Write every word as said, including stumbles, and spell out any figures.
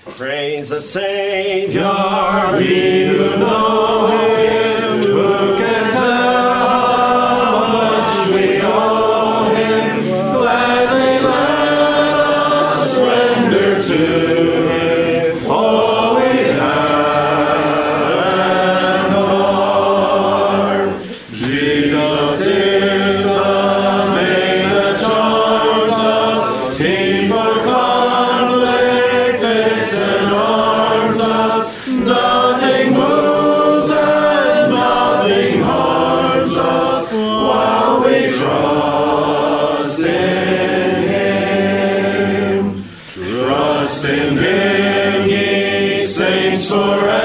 Praise the Savior, we who know him, who can tell how much we owe him. Gladly let us render to him all we have and are. Jesus is the name that charms us, King for conflict, fits and arms us. Nothing moves and nothing harms us while we trust in him. Trust in him, ye saints forever.